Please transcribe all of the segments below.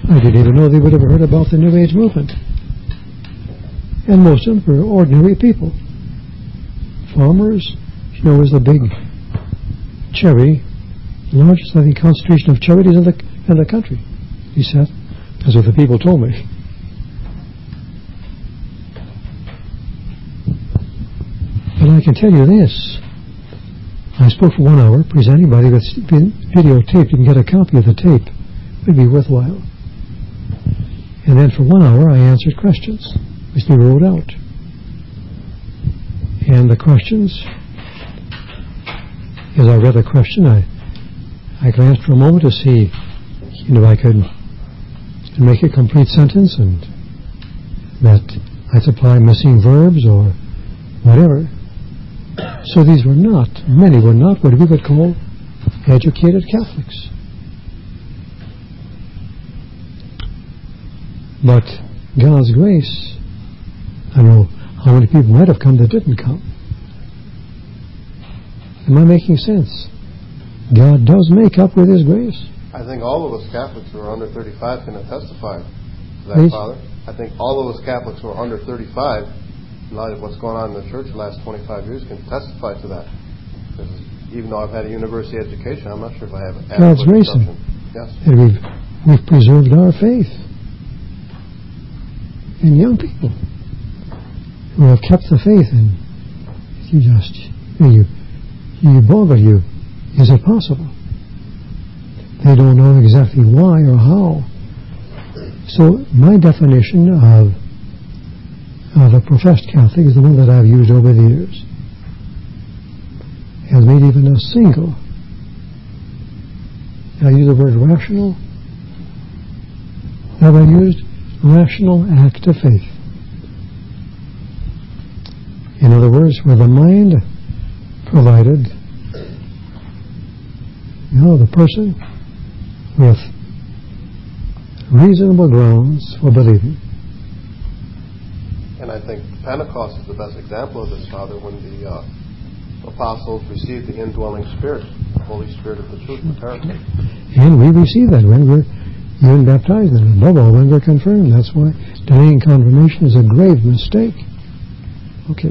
I didn't even know they would have heard about the New Age movement. And most of them were ordinary people. Farmers, was the big cherry, largest, I think, concentration of charities in the country, he said. That's what the people told me. But I can tell you this. I spoke for 1 hour, presenting. Anybody that's been videotaped, you can get a copy of the tape. It would be worthwhile. And then for 1 hour, I answered questions, which they wrote out. And the questions, as I read the question, I glanced for a moment to see, if I could make a complete sentence, and that I supply missing verbs or whatever. So many were not what we would call educated Catholics. But God's grace, I know how many people might have come that didn't come. Am I making sense? God does make up with His grace. I think all of us Catholics who are under 35 can testify to that, Please? Father. I think all of us Catholics who are under 35, in light of what's going on in the church the last 25 years, can testify to that. Because even though I've had a university education, I'm not sure if I have God's grace. Yes. And we've preserved our faith. And young people who have kept the faith, and you bother you. Is it possible? They don't know exactly why or how. So my definition of a professed Catholic is the one that I've used over the years. Has made even a single. I use the word rational. Have I used rational act of faith? In other words, where the mind provided, the person with reasonable grounds for believing. And I think Pentecost is the best example of this, Father, when the apostles received the indwelling Spirit, the Holy Spirit of the truth. And we receive that when we're even baptized, and above all, when we're confirmed. That's why delaying confirmation is a grave mistake. Okay.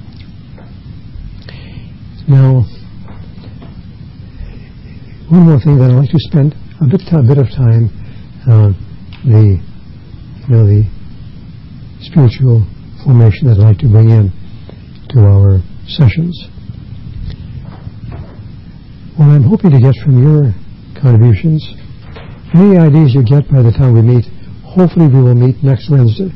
Now, one more thing that I'd like to spend a bit of time on the spiritual formation that I'd like to bring in to our sessions. What I'm hoping to get from your contributions, any ideas you get by the time we meet, hopefully we will meet next Wednesday.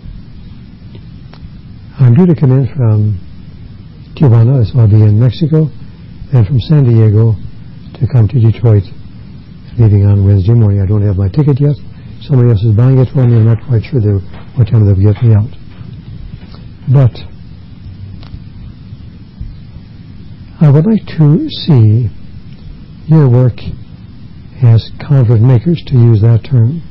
I'm due to come in from Tijuana, so I'll be in Mexico, and from San Diego to come to Detroit, leaving on Wednesday morning. I don't have my ticket yet. Somebody else is buying it for me. I'm not quite sure what time they'll get me out. But I would like to see your work as convert makers, to use that term,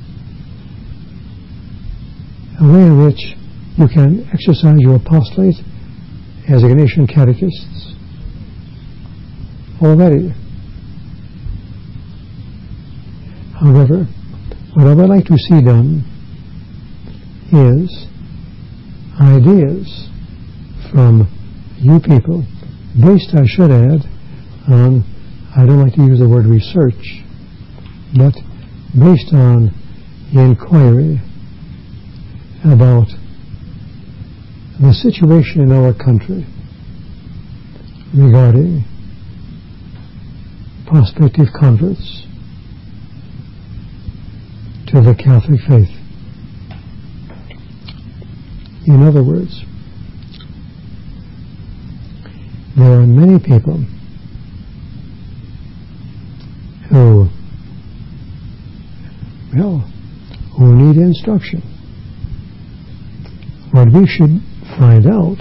a way in which you can exercise your apostolate as Ignatian catechists already. However, what I would like to see done is ideas from you people, based, I should add, on, I don't like to use the word research, but based on inquiry about the situation in our country regarding prospective converts to the Catholic faith. In other words, there are many people who need instruction. What we should find out,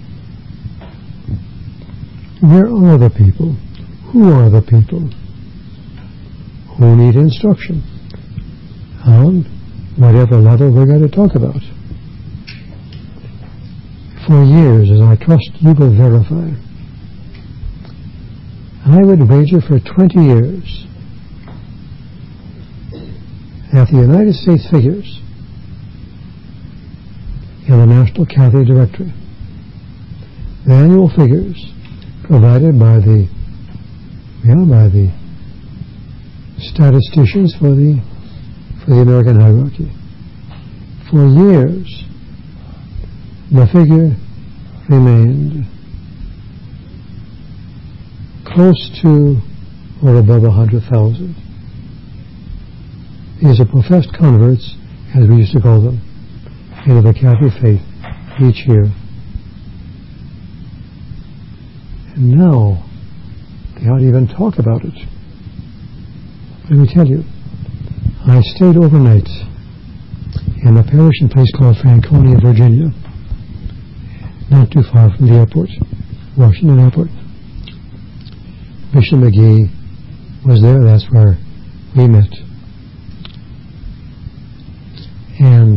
where are the people? Who are the people who need instruction on whatever level we're going to talk about? For years, as I trust you will verify, I would wager for 20 years that the United States figures in the National Catholic Directory, the annual figures provided by the statisticians for the American hierarchy. For years, the figure remained close to or above 100,000. These are professed converts, as we used to call them, into the Catholic faith each year. And now, they don't even talk about it. Let me tell you, I stayed overnight in a parish in a place called Franconia, Virginia, not too far from the airport, Washington Airport. Bishop McGee was there. That's where we met. And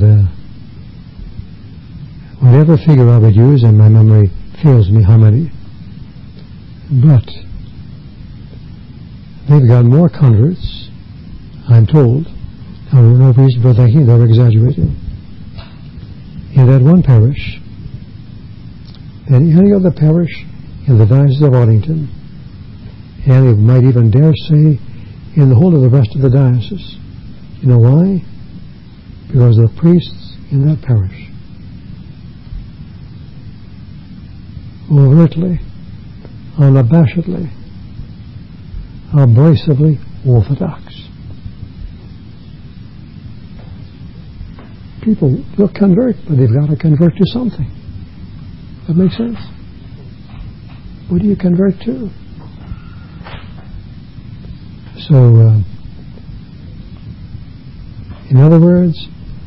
whatever figure I would use, and my memory fails me how many, but they've got more converts, I'm told. Now, there were no reason for thinking they were exaggerating. In that one parish, than any other parish in the Diocese of Arlington, and you might even dare say in the whole of the rest of the diocese. You know why? Because the priests in that parish overtly, unabashedly, abrasively orthodox. People will convert, but they've got to convert to something. That makes sense? What do you convert to? So, in other words,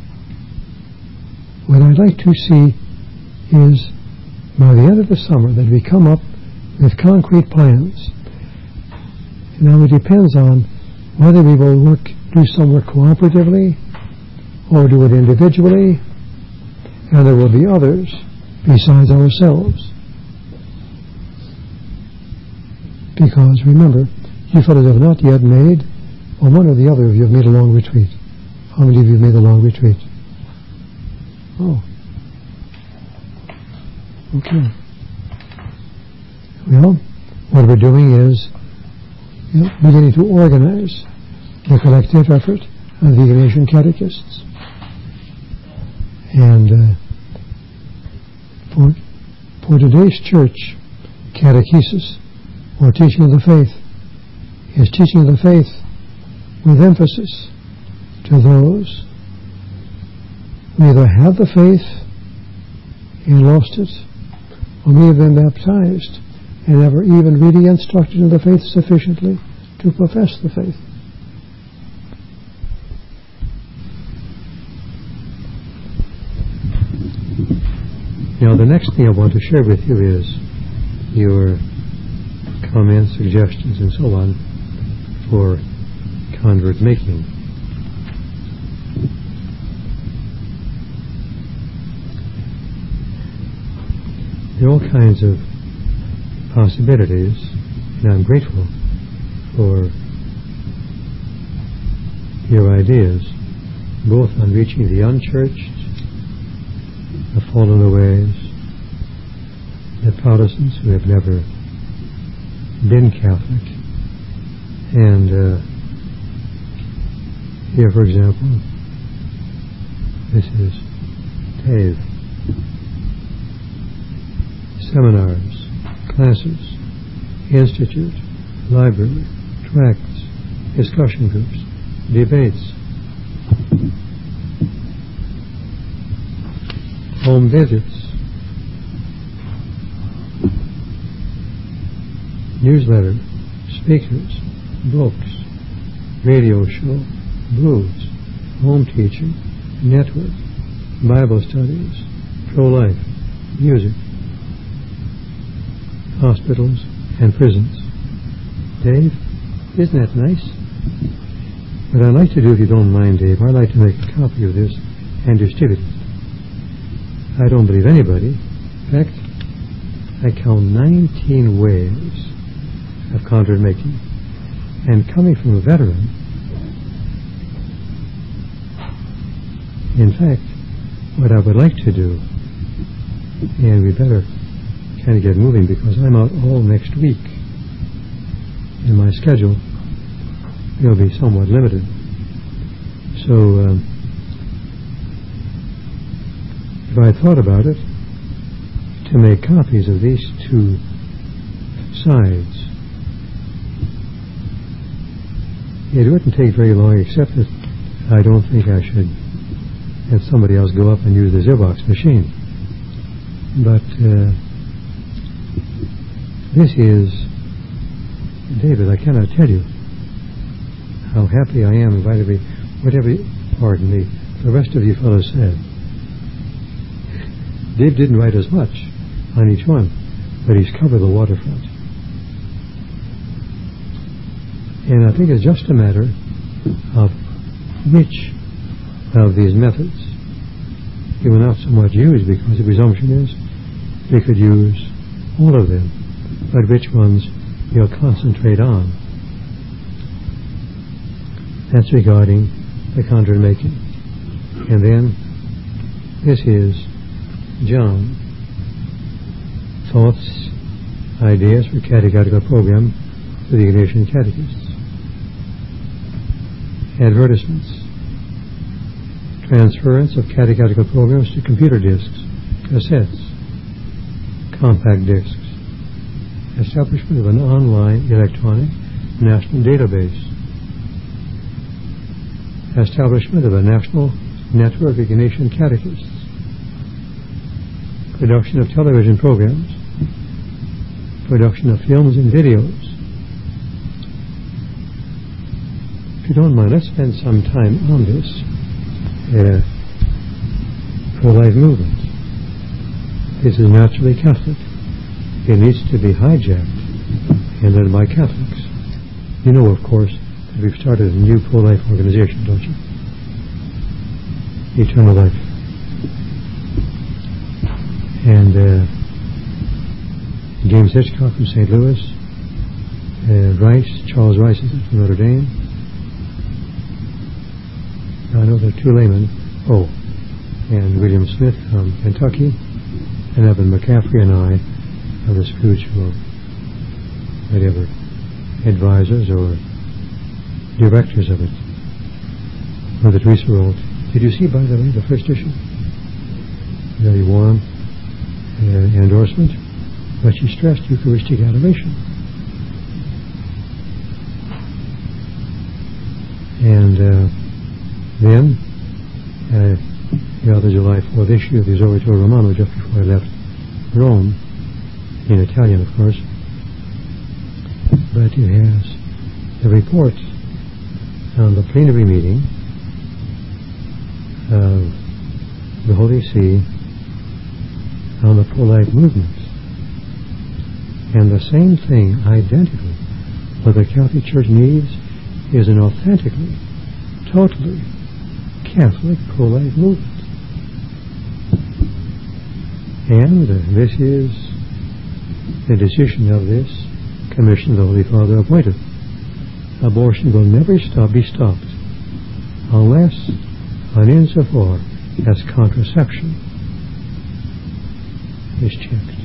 what I'd like to see is, by the end of the summer, that we come up with concrete plans. Now it depends on whether we will do some work cooperatively or do it individually, and there will be others besides ourselves. Because remember, you fellows have not yet made, or one or the other of you have made a long retreat. How many of you have made a long retreat? Oh. Okay. Well, what we're doing is beginning to organize the collective effort of the Ignatian catechists. And for today's church, catechesis, or teaching of the faith, is teaching of the faith with emphasis to those who either have the faith and lost it, or may have been baptized and never even really instructed in the faith sufficiently to profess the faith. Now, the next thing I want to share with you is your comments, suggestions, and so on for convert making. There are all kinds of possibilities, and I'm grateful for your ideas, both on reaching the unchurched, the fallen aways, the Protestants who have never been Catholic. And here, for example, this is Dave. Seminars, classes, institute, library, tracts, discussion groups, debates, home visits, newsletter, speakers, books, radio show, blues, home teaching, network, Bible studies, pro-life, music, hospitals, and prisons. Dave, isn't that nice? What I'd like to do, if you don't mind, Dave, I'd like to make a copy of this and distribute it. I don't believe anybody. In fact, I count 19 ways of convert making. And coming from a veteran, In fact, what I would like to do, and we better kind of get moving because I'm out all next week, and my schedule will be somewhat limited. So if I thought about it, to make copies of these two sides, it wouldn't take very long, except that I don't think I should have somebody else go up and use the Xerox machine. But this is, David, I cannot tell you how happy I am whatever the rest of you fellows said. Dave didn't write as much on each one, but he's covered the waterfront. And I think it's just a matter of which of these methods he will not so much use, because the presumption is we could use all of them, but which ones he'll concentrate on. That's regarding the conjured making. And then this is John. Thoughts, ideas for catechetical program for the Ignatian Catechists. Advertisements. Transference of catechetical programs to computer disks, cassettes, compact disks. Establishment of an online electronic national database. Establishment of a national network of Ignatian Catechists. Production of television programs. Production of films and videos. If you don't mind, let's spend some time on this pro-life movement. This is naturally Catholic. It needs to be hijacked and led by Catholics. You know, of course, that we've started a new pro-life organization, don't you? Eternal Life. And James Hitchcock from St. Louis, Charles Rice is from Notre Dame. I know there are two laymen, and William Smith from Kentucky, and Evan McCaffrey and I are the spiritual, whatever, advisors or directors of it. Mother Teresa wrote, did you see, by the way, the first issue? Very warm endorsement, but she stressed Eucharistic adoration. And then, the July 4th issue of the Osservatore Romano, just before I left Rome, in Italian, of course, but it has the report on the plenary meeting of the Holy See on the pro-life movement. And the same thing, identically, what the Catholic Church needs is an authentically, totally Catholic pro-life movement. And this is the decision of this commission the Holy Father appointed. Abortion will never be stopped unless and insofar as contraception is checked.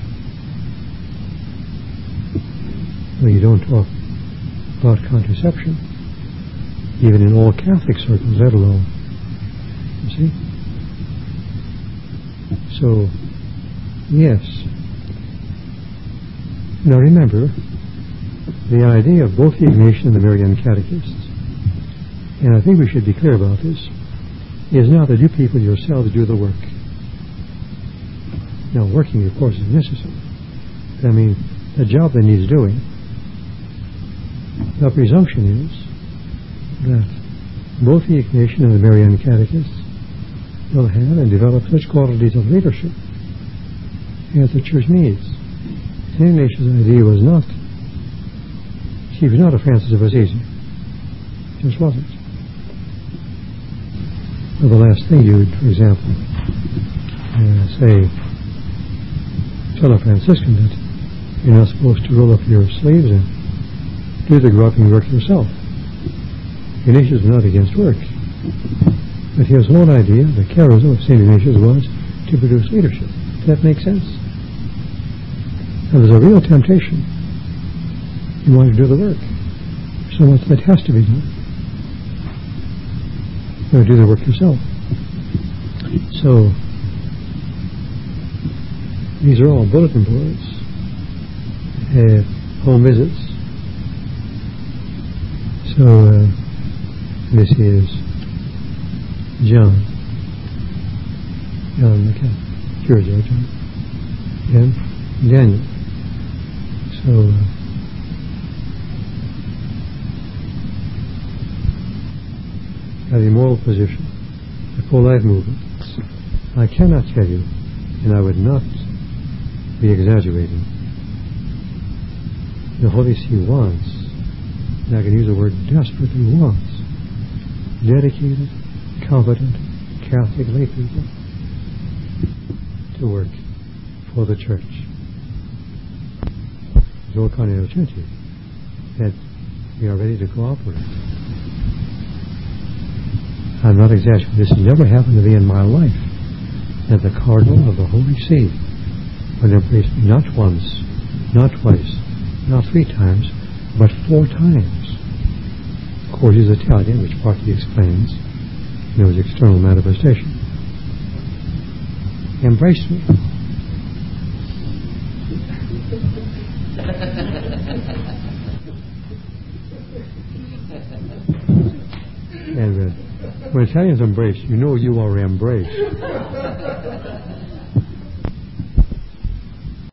Well, you don't talk about contraception even in all Catholic circles, let alone. You see? So, yes. Now remember, the idea of both the Ignatian and the Marian Catechists, and I think we should be clear about this, is not that you people yourselves do the work. Now, working, of course, is necessary. I mean, the job that needs doing. The presumption is that both the Ignatian and the Marian Catechists will have and develop such qualities of leadership as the Church needs. St. Ignatius' idea was not, he was not a Francis of Assisi. Just wasn't. Well, the last thing you'd, for example, say, tell a Franciscan that you're not supposed to roll up your sleeves and do the groping work yourself. Ignatius was not against work. But his whole idea, the charism of St. Ignatius, was to produce leadership. Does that make sense? Now, there's a real temptation. You want to do the work. So much that has to be done. You want to do the work yourself. So, these are all bulletin boards, home visits. So, this is John McKenna, Georgia, John, and Daniel. So, the moral position, the pro-life movement. I cannot tell you, and I would not be exaggerating, the Holy See wants, and I can use the word desperately wants, dedicated, competent Catholic lay people to work for the Church. So Continental Trinity, that we are ready to cooperate. I'm not exaggerating. This has never happened to me in my life, that the Cardinal of the Holy See would embrace me not once, not twice, not 3 times, but 4 times. Of course, he's Italian, which partly explains his external manifestation. Embrace me. And when Italians embrace, you know you are embraced.